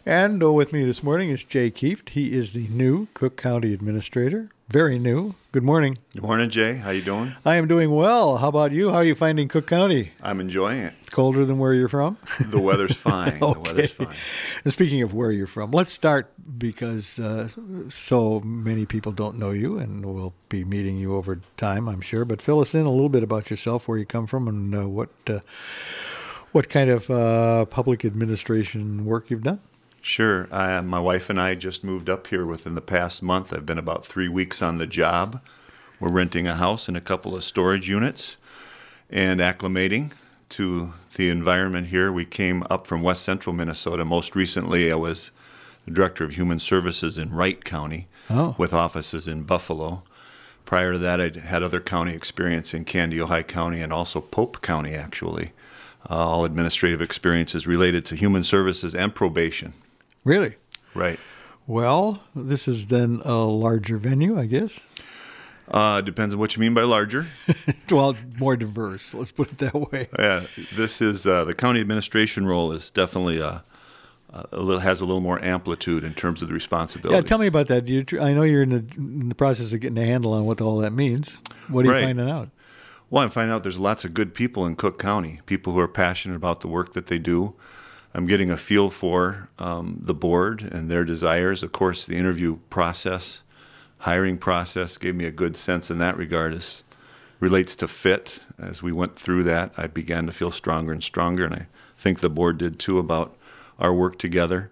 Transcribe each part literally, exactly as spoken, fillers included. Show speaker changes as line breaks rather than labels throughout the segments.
And uh, with me this morning is Jay Kieft. He is the new Cook County Administrator. Very new. Good morning.
Good morning, Jay. How you doing?
I am doing well. How about you? How are you finding Cook County?
I'm enjoying it.
It's colder than where you're from?
The weather's fine.
Okay.
The weather's fine.
And speaking of where you're from, let's start because uh, so many people don't know you, and we'll be meeting you over time, I'm sure. But fill us in a little bit about yourself, where you come from, and uh, what uh, what kind of uh, public administration work you've done.
Sure. Uh, my wife and I just moved up here within the past month. I've been about three weeks on the job. We're renting a house and a couple of storage units and acclimating to the environment here. We came up from West Central Minnesota. Most recently, I was the Director of Human Services in Wright County
Oh.
with offices in Buffalo. Prior to that, I'd had other county experience in Candiota County and also Pope County, actually. Uh, all administrative experiences related to human services and probation.
Really?
Right.
Well, this is then a larger venue, I guess.
Uh, depends on what you mean by larger.
Well, more diverse. Let's put it that way.
Yeah, this is uh, the county administration role is definitely a, a little has a little more amplitude in terms of the responsibility.
Yeah, tell me about that. You, I know you're in the, in the process of getting a handle on what all that means. What are you
Right.
finding out?
Well, I'm finding out there's lots of good people in Cook County, people who are passionate about the work that they do. I'm getting a feel for um, the board and their desires. Of course, the interview process, hiring process gave me a good sense in that regard as relates to fit. As we went through that, I began to feel stronger and stronger, and I think the board did too about our work together.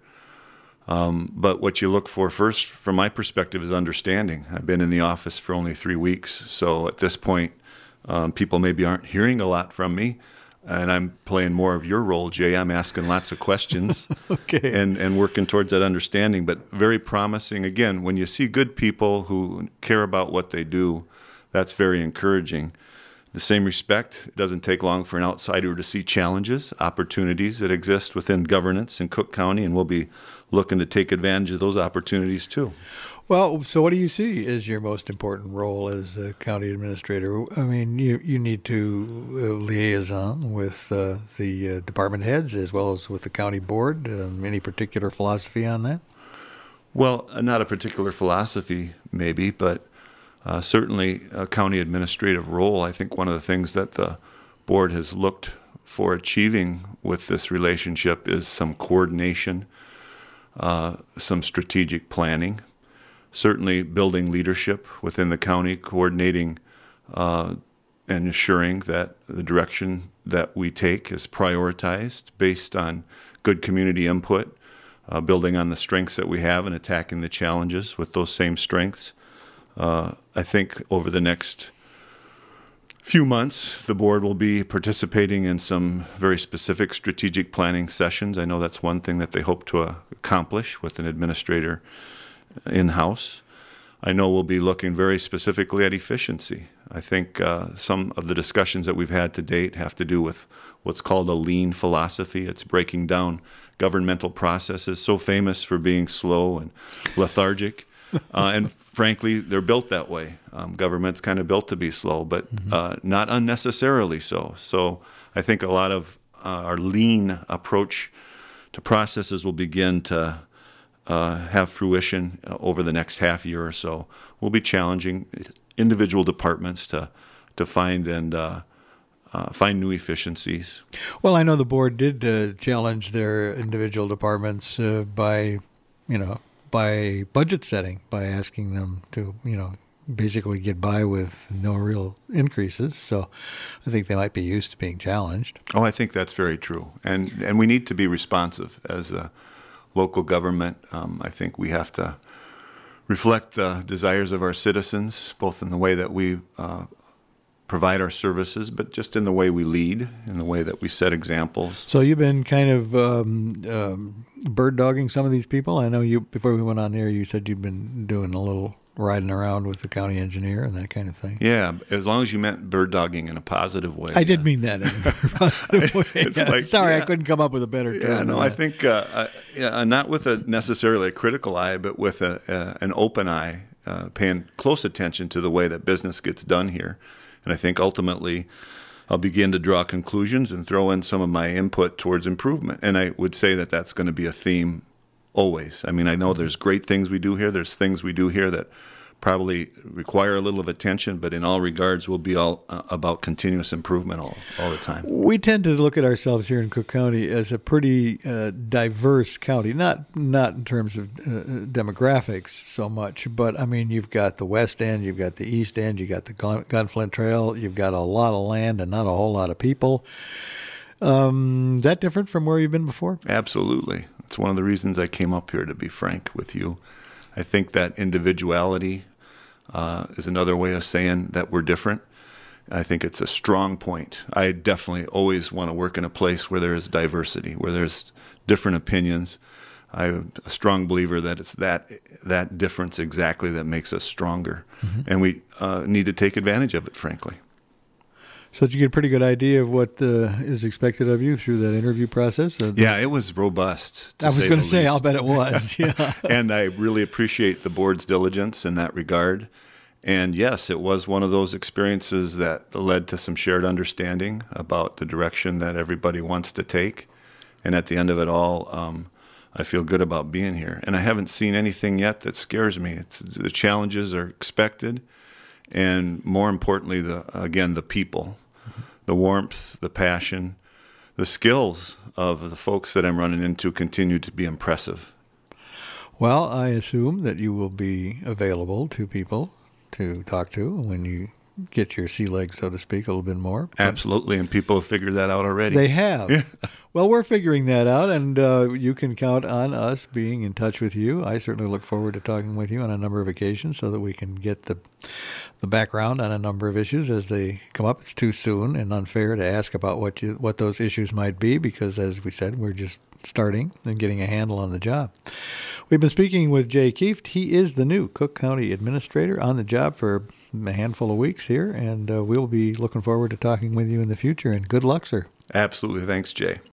Um, but what you look for first, from my perspective, is understanding. I've been in the office for only three weeks, so at this point, um, people maybe aren't hearing a lot from me. And I'm playing more of your role, Jay. I'm asking lots of questions
Okay.
and, and working towards that understanding, but very promising. Again, when you see good people who care about what they do, that's very encouraging. The same respect, it doesn't take long for an outsider to see challenges, opportunities that exist within governance in Cook County, and we'll be looking to take advantage of those opportunities too.
Well, so what do you see as your most important role as a county administrator? I mean, you you need to uh, liaison with uh, the uh, department heads as well as with the county board. Um, any particular philosophy on that?
Well, uh, not a particular philosophy, maybe, but uh, certainly a county administrative role. I think one of the things that the board has looked for achieving with this relationship is some coordination, uh, some strategic planning, certainly building leadership within the county, coordinating uh, and ensuring that the direction that we take is prioritized based on good community input, uh, building on the strengths that we have and attacking the challenges with those same strengths. Uh, I think over the next few months, the board will be participating in some very specific strategic planning sessions. I know that's one thing that they hope to uh, accomplish with an administrator in-house. I know we'll be looking very specifically at efficiency. I think uh, some of the discussions that we've had to date have to do with what's called a lean philosophy. It's breaking down governmental processes, so famous for being slow and lethargic. Uh, and frankly, they're built that way. Um, government's kind of built to be slow, but mm-hmm. uh, not unnecessarily so. So I think a lot of uh, our lean approach to processes will begin to uh, have fruition uh, over the next half year or so. We'll be challenging individual departments to to find and uh, uh, find new efficiencies.
Well, I know the board did uh, challenge their individual departments uh, by, you know, by budget setting, by asking them to, you know, basically get by with no real increases. So I think they might be used to being challenged.
Oh, I think that's very true. And and we need to be responsive as a local government. Um, I think we have to reflect the desires of our citizens, both in the way that we uh, provide our services, but just in the way we lead, in the way that we set examples.
So you've been kind of um, um, bird dogging some of these people. I know you, before we went on there, you said you've been doing a little riding around with the county engineer and that kind of thing.
Yeah, as long as you meant bird dogging in a positive way.
I did uh, mean that in a positive way.
It's like,
Sorry,
yeah.
I couldn't come up with a better term.
Yeah, no, I think uh, uh, yeah, not with a necessarily a critical eye, but with a, uh, an open eye, uh, paying close attention to the way that business gets done here. And I think ultimately I'll begin to draw conclusions and throw in some of my input towards improvement. And I would say that that's going to be a theme always. I mean, I know there's great things we do here. There's things we do here that probably require a little of attention, but in all regards, we'll be all uh, about continuous improvement all, all the time.
We tend to look at ourselves here in Cook County as a pretty uh, diverse county, not not in terms of uh, demographics so much, but I mean, you've got the West End, you've got the East End, you've got the Gun- Gunflint Trail, you've got a lot of land and not a whole lot of people. Um, is that different from where you've been before?
Absolutely. It's one of the reasons I came up here, to be frank with you. I think that individuality uh, is another way of saying that we're different. I think it's a strong point. I definitely always want to work in a place where there is diversity, where there's different opinions. I'm a strong believer that it's that that difference exactly that makes us stronger. Mm-hmm. And we uh, need to take advantage of it, frankly.
So did you get a pretty good idea of what uh, is expected of you through that interview process? Uh,
yeah, it was robust.
I was going to say, I'll bet it was. Yeah.
And I really appreciate the board's diligence in that regard. And yes, it was one of those experiences that led to some shared understanding about the direction that everybody wants to take. And at the end of it all, um, I feel good about being here. And I haven't seen anything yet that scares me. It's, the challenges are expected. And more importantly, the again, the people, the warmth, the passion, the skills of the folks that I'm running into continue to be impressive.
Well, I assume that you will be available to people to talk to when you get your sea legs, so to speak, a little bit more.
Absolutely, and people have figured that out already.
They have. Well, we're figuring that out, and uh, you can count on us being in touch with you. I certainly look forward to talking with you on a number of occasions so that we can get the the background on a number of issues as they come up. It's too soon and unfair to ask about what you what those issues might be because, as we said, we're just starting and getting a handle on the job. We've been speaking with Jay Kieft. He is the new Cook County Administrator on the job for a handful of weeks here, and uh, we'll be looking forward to talking with you in the future. And good luck, sir.
Absolutely. Thanks, Jay.